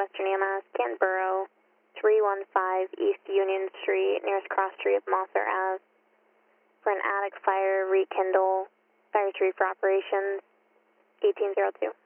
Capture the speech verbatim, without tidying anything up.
Western E M S, Canton Borough, three one five East Union Street, nearest cross street of Mosser Ave, for an attic fire, rekindle, fire three for operations, eighteen oh two.